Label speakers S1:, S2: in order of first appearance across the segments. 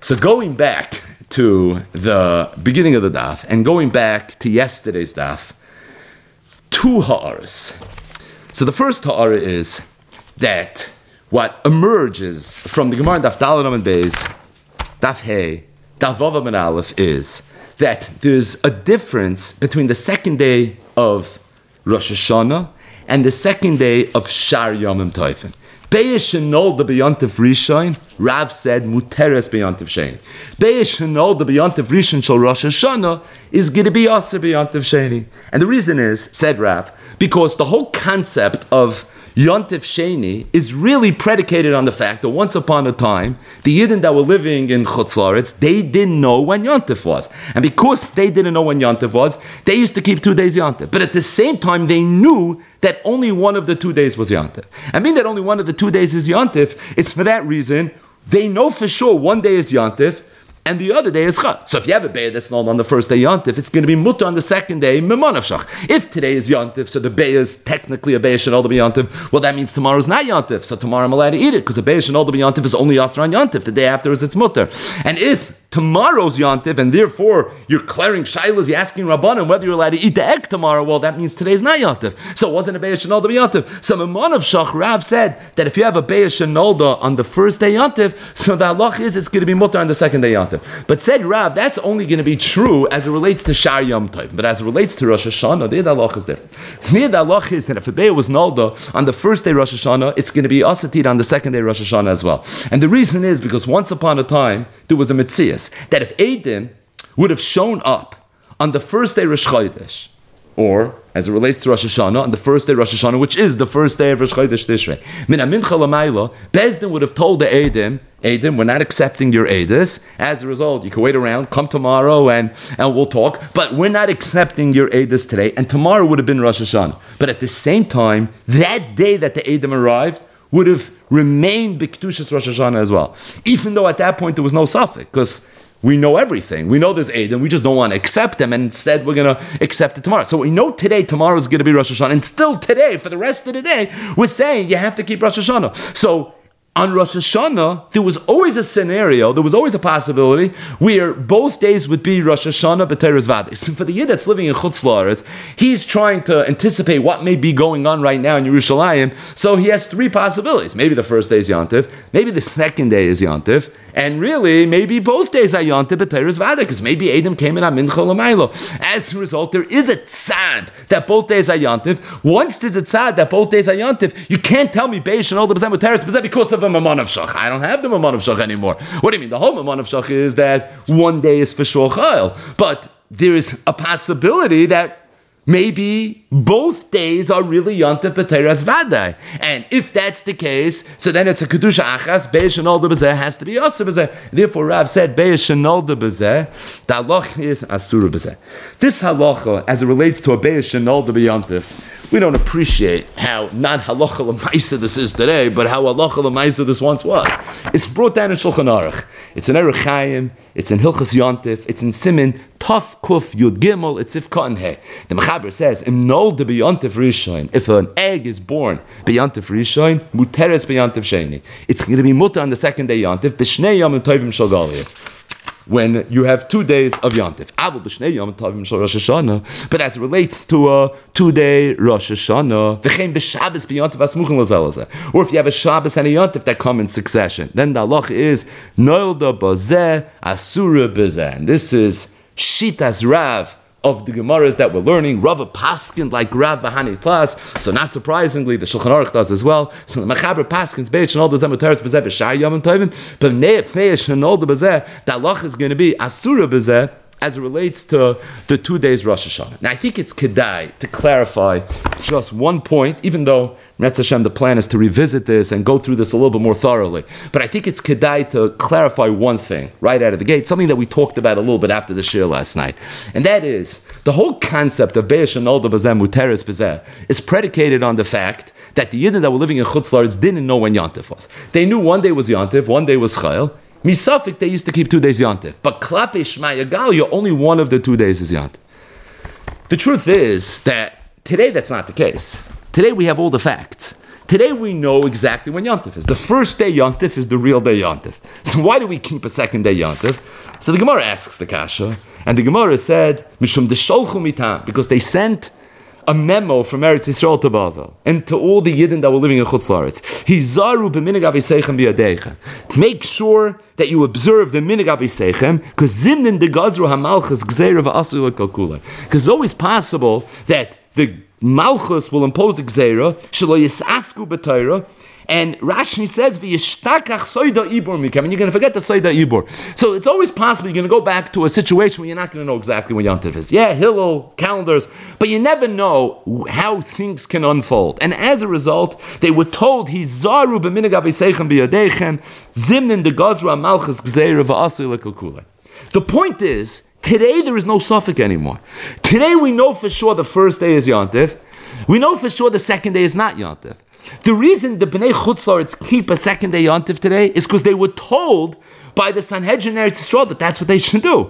S1: So going back to the beginning of the daf and going back to yesterday's daf, two ha'aras. So the first ha'ara is that what emerges from the Gemara daf Daled Amud Beis, daf Hey, daf Vav Amud Aleph is that there's a difference between the second day of Rosh Hashanah and the second day of Shar Yomim Tovim. Be'esh shenolda b'yontif rishon, Rav said muteres b'yontif sheni. Be'esh shenolda b'yontif rishon shel Rosh Hashanah is going to be aser b'yontif sheni. And the reason is, said Rav, because the whole concept of Yontif Sheni is really predicated on the fact that once upon a time, the Yidden that were living in Chutz La'aretz, they didn't know when Yontif was. And because they didn't know when Yontif was, they used to keep 2 days Yontif. But at the same time, they knew that only one of the 2 days was Yontif. I mean that only one of the 2 days is Yontif. It's for that reason, they know for sure one day is Yontif, and the other day is Chag. So if you have a Be'ah that's not on the first day Yontif, it's going to be Mutter on the second day, Memon of Shach. If today is Yontif, so the Be'ah is technically a Be'ah Shenol be Yontif, well that means tomorrow is not Yontif, so tomorrow I'm allowed to eat it, because a Be'ah Shenol be Yontif is only Yasser on Yontif, the day after is its Mutter. And if tomorrow's Yontif, and therefore you're clearing Shailas, you're asking Rabbanan whether you're allowed to eat the egg tomorrow, well that means today's not Yontif. So it wasn't a Be'ah Shenol be Yontif. So Memon of Shach, Rav said that if you have a Be'ah Shenol on the first day Yontif, so the halach is it's going to be Mutter on the second day Yontif. But said Rav, that's only going to be true as it relates to Shar Yom Tov. But as it relates to Rosh Hashanah, the halach is different. The halach is that if a Be'ah was Nolda on the first day Rosh Hashanah, it's going to be Asatit on the second day Rosh Hashanah as well. And the reason is because once upon a time, there was a Metzias that if Eidim would have shown up on the first day Rosh Chodesh, or as it relates to Rosh Hashanah, on the first day Rosh Hashanah, which is the first day of Rosh Chodesh Tishrei, Min HaMincha L'mayla, Bezdin would have told the Eidim, we're not accepting your Eidos. As a result, you can wait around, come tomorrow and we'll talk, but we're not accepting your Eidos today, and tomorrow would have been Rosh Hashanah. But at the same time, that day that the Eidim arrived would have remained B'Kedushas Rosh Hashanah as well. Even though at that point there was no suffix, because we know everything. We know there's Eidim, we just don't want to accept them, and instead we're going to accept it tomorrow. So we know today, tomorrow is going to be Rosh Hashanah, and still today, for the rest of the day, we're saying you have to keep Rosh Hashanah. So on Rosh Hashanah, there was always a scenario, there was always a possibility where both days would be Rosh Hashanah b'Teres Vade. So for the Yid that's living in Chutz La'aretz, he's trying to anticipate what may be going on right now in Yerushalayim. So he has 3 possibilities. Maybe the first day is Yontif, maybe the second day is Yontif, and really, maybe both days are Yontif b'Teres Vade, because maybe Eidim came in on Mincha L'maylo. As a result, there is a tzad that both days are Yontif. Once there's a tzad that both days are Yontif, you can't tell me Beish and all the B'zem b'Teres B'zem because of a Mamon of Shach. I don't have the Mamon of Shach anymore. What do you mean? The whole Mamon of Shach is that one day is for Shor Chayil. But there is a possibility that maybe both days are really Yontif b'Teres Vade. And if that's the case, so then it's a Kedusha Achas, Be'esh Shenolda B'zeh has to be Aser B'zeh. Therefore, Rav said, Be'esh Shenolda B'zeh, the halach is Asura B'zeh. This halacha, as it relates to a Be'esh Shenolda B'Yontif, we don't appreciate how not halacha l'maisa this is today, but how halacha l'maisa this once was. It's brought down in Shulchan Aruch. It's in Erech Chaim, it's in Hilchas Yontif, it's in Simin, Tov Kuf Yud Gimel, it's Sif Katan He. The Mechaber says, Im Nolde B'Yontif Rishon, if an egg is born B'Yontif Rishon, Muteres B'Yontif Sheni. It's going to be mutter on the second day Yontif, B'Shnei Yomim Tovim Shel Golias, when you have 2 days of Yontif. But as it relates to a 2-day Rosh Hashanah, or if you have a Shabbos and a Yontif that come in succession, then the halach is Noilda Bazeh Asura Bazeh. And this is Shitas Rav of the Gemaras that we're learning. Rav Paskin like Rav Bahani Klas. So not surprisingly, the Shulchan Aruch does as well. So the Mechaber Paskin's Beit Shenol Dezem Uteres B'zeh B'Shar Yomim Tovim. But Ne'eh Shenol B'zeh, the halach is going to be Asura B'zeh as it relates to the 2 days Rosh Hashanah. Now I think it's kedai to clarify just one point, even though Metz Hashem, the plan is to revisit this and go through this a little bit more thoroughly. But I think it's kedai to clarify one thing right out of the gate, something that we talked about a little bit after the shir last night. And that is, the whole concept of Be'esh Shenolda B'zeh Muteres B'zeh is predicated on the fact that the Yidden that were living in Chutz La'aretz didn't know when Yontif was. They knew one day was Yontif, one day was Chayil. Misafik, they used to keep 2 days Yontif. But Klape Shema Yagal, only one of the 2 days is Yontif. The truth is that today that's not the case. Today we have all the facts. Today we know exactly when Yontif is. The first day Yontif is the real day Yontif. So why do we keep a second day Yontif? So the Gemara asks the Kasha, and the Gemara said, Mishum desholchu mitam, because they sent a memo from Eretz Yisrael to Bavel and to all the Yidden that were living in Chutz La'aretz. Hizaru b'minig aviseichem b'yadeichem. Make sure that you observe the minig aviseichem, because zimnin de gazru hamalchus gzeira v'asur l'kalkula. Because it's always possible that the malchus will impose a gzeira, shelo yisasku b'Torah, and Rashi says, "V'yishtakach soida ibor mikam," and you're going to forget the soida ibor. So it's always possible you're going to go back to a situation where you're not going to know exactly when Yom Tov is. Yeah, Hillel, calendars, but you never know how things can unfold. And as a result, they were told, "Hizaru b'minig aviseichem b'yadeichem, zimnin de gazra malchus gzeira v'asir lekalkula." The point is, today there is no suffix anymore. Today we know for sure the first day is Yom Tov. We know for sure the second day is not Yom Tov. The reason the Bnei Chutz La'aretz keep a second day Yontif today is because they were told by the Sanhedrin Eretz Yisrael that that's what they should do.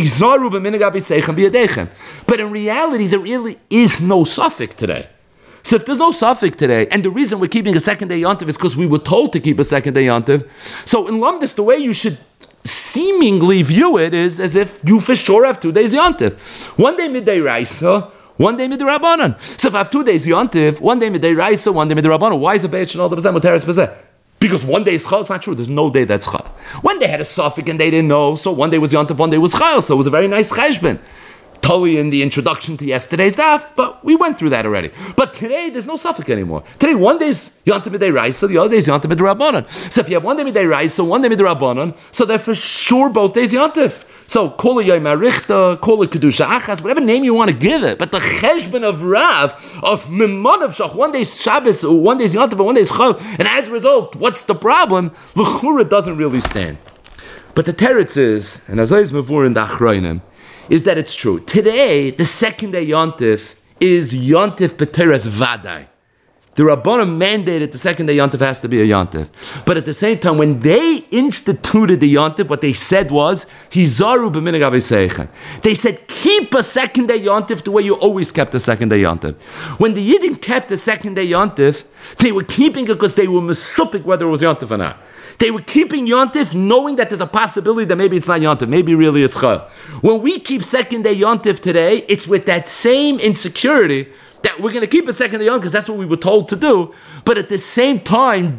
S1: But in reality, there really is no suffix today. So if there's no suffix today, and the reason we're keeping a second day Yontif is because we were told to keep a second day Yontif, so in Lumdis, the way you should seemingly view it is as if you for sure have 2 days Yontif. One day midday Raisa, one day midrabanan. So if I have 2 days Yontif, one day midday Raisa, one day midrabanan, why is a Beit Shanol D'Bazeh Moteres B'Zeh? Because one day is Chal, it's not true. There's no day that's Chal. One day had a suffix and they didn't know, so one day was Yontif, one day was Chal, so it was a very nice cheshbon. Totally in the introduction to yesterday's daf, but we went through that already. But today, there's no suffix anymore. Today, one day is Yontif midday Raisa, the other day is Yontif midrabanan. So if you have one day midday Raisa, one day midrabanan, so they're for sure both days Yontif. So, call it Yom HaRichta, call it Kedusha Achas, whatever name you want to give it. But the cheshbon of Rav, of Mimon of Shach, one day is Shabbos, one day is Yontif, one day is Chol, and as a result, what's the problem? L'chura doesn't really stand. But the teretz is, and as I is mavur in the Achroinim, is that it's true. Today, the second day Yontif is Yontif B'teres Vadai. The Rabbanim mandated the second day Yontif has to be a Yontif. But at the same time, when they instituted the Yontif, what they said was, Hizaru b'minig aviseichem. They said, keep a second day Yontif the way you always kept a second day Yontif. When the Yidden kept the second day Yontif, they were keeping it because they were mesupik whether it was Yontif or not. They were keeping Yontif knowing that there's a possibility that maybe it's not Yontif, maybe really it's Chal. When we keep second day Yontif today, it's with that same insecurity that we're going to keep a second day Yontif because that's what we were told to do. But at the same time,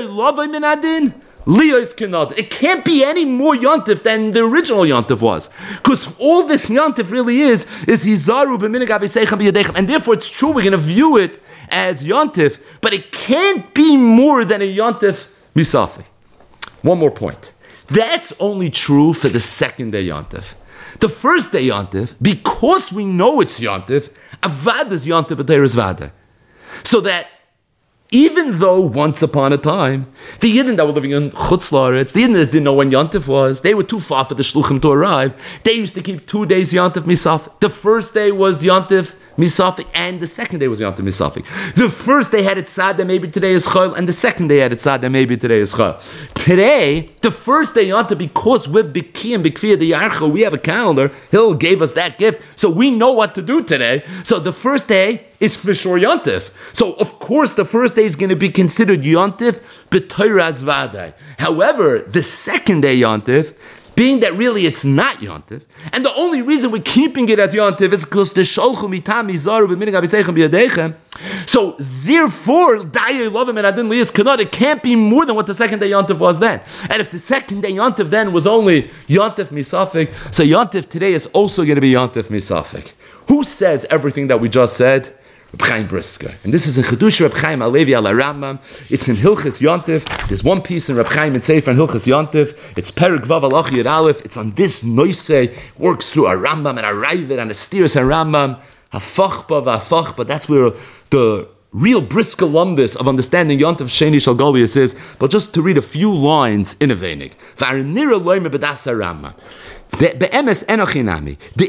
S1: it can't be any more Yontif than the original Yontif was. Because all this Yontif really is Hizaru b'minig aviseichem b'yadeichem. And therefore it's true, we're going to view it as Yontif, but it can't be more than a Yontif misafik. One more point. That's only true for the second day Yontif. The first day Yontif, because we know it's Yontif, Avad is Yontif, but there is Vada. So that even though once upon a time, the Yidden that were living in Chutz La'aretz, the Yidden that didn't know when Yontif was, they were too far for the Shluchim to arrive. They used to keep 2 days Yontif Misafik. The first day was Yontif Misafik, and the second day was Yontif Misafik. The first day had it sad that maybe today is Chol, and the second day had it sad that maybe today is Chol. Today, the first day Yontif, because with Biki and Bikfiya the Yarcha, we have a calendar. Hill gave us that gift, so we know what to do today. So the first day is for sure Yontif. So of course the first day is going to be considered Yontif b'Torah's Vadai. However, the second day Yontif, being that really it's not Yontif, and the only reason we're keeping it as Yontif is because the Sholchu mitam Hizaru b'minig aviseichem b'yadeichem. So therefore, Dayei Lovim and Adin Liyas Kanad, it can't be more than what the second day Yontif was then. And if the second day Yontif then was only Yontif misafik, so Yontif today is also going to be Yontif misafik. Who says everything that we just said? Reb Chaim Brisker. And this is in Chedush Reb Chaim Alevi ala Rambam. It's in Hilchas Yontif. There's one piece in Reb Chaim and Sefer in Hilchas Yontif. It's Perek Vav Alach Yud Aleph. It's on this noisei, works through a Rambam and a Ravid and a Steers and Rambam. Hafachba v'afachba. That's where the real Brisker Lumdis of understanding Yontif Sheni Shal Goliath is. But just to read a few lines in a Veinig. V'arinira loyme b'dasa Rambam. Be'emes enochinami. The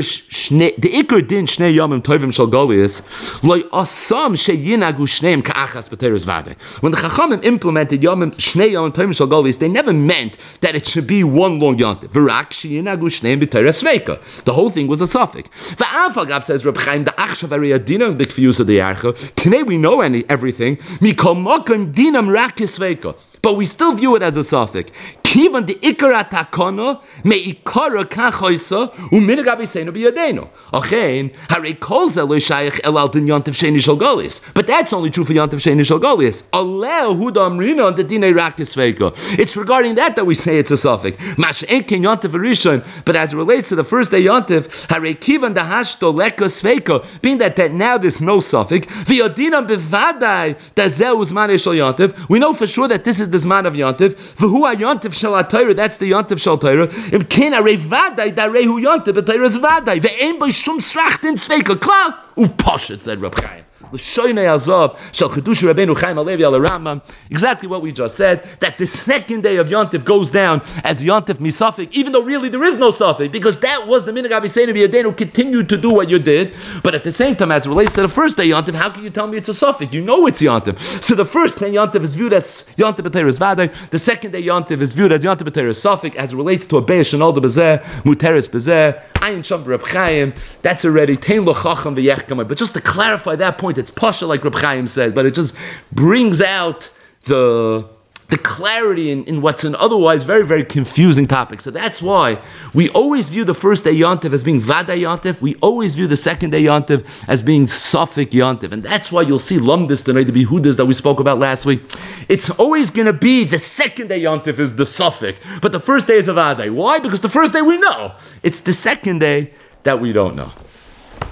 S1: ikr din shnei yomim tovim shel golius loy asam sheyinagu shneim ka'achas b'teres vade. When the Chachamim implemented shnei yomim tovim shel golius, they never meant that it should be one long yontif. V'rak sheyinagu shneim b'teres sveika. The whole thing was a suffix. V'afagav says Reb Chaim, the achshav ariyadinam b'kfiyusa deyarcha. Today we know everything. Mikol mokim dinam rak sveika. But we still view it as a suffix. Kivan the ikara takana me ikara kachoisa uminag aviseinu biyadenu. Achein harei kol ze lo shayach elal din yontif sheni shel golius. But that's only true for yontif sheni shel golius. Aleh huda amrina on the dinei rakis veika. It's regarding that we say it's a suffix. Mash enkin yontif rishon. But as it relates to the first day yontif, harei kivan the hashto lekos veika. Being that now there's no suffix. V'yadinam bevadai da zeh uzman shel yontif. We know for sure that this is the zman of yontif. V'hu yontif shel Torah, that's the yontif shel Torah. Im ken arei vadai da rehu yontif b'Torah is vadai. Ve'en bo shum sracht in tzveika. Klar, upashet, said Reb Chaim. L'shoynei azov shel Chedush Rabbeinu Chaim Alevi al Rambam. Exactly what we just said. That the second day of yontif goes down as yontif misafik, even though really there is no safik, because that was the minhag aviseinu b'yadenu, continued to do what you did. But at the same time, as it relates to the first day yontif, how can you tell me it's a safik? You know it's yontif. So the first day yontif is viewed as yontif b'teres vadai. The second day yontif is viewed as yontif b'teres safik, as it relates to a beish and all the bezeh muteres bezeh ayin sham Reb Chaim. That's already tein lo chacham v'yechkamay. But just to clarify that point, it's pasha like Reb Chaim said, but it just brings out the clarity in what's an otherwise very, very confusing topic. So that's why we always view the first day yontif as being vaday yontif. We always view the second day yontif as being suffik yontif. And that's why you'll see lumdis tonight to be hudas that we spoke about last week. It's always going to be the second day yontif is the suffik, but the first day is a vaday. Why? Because the first day we know. It's the second day that we don't know.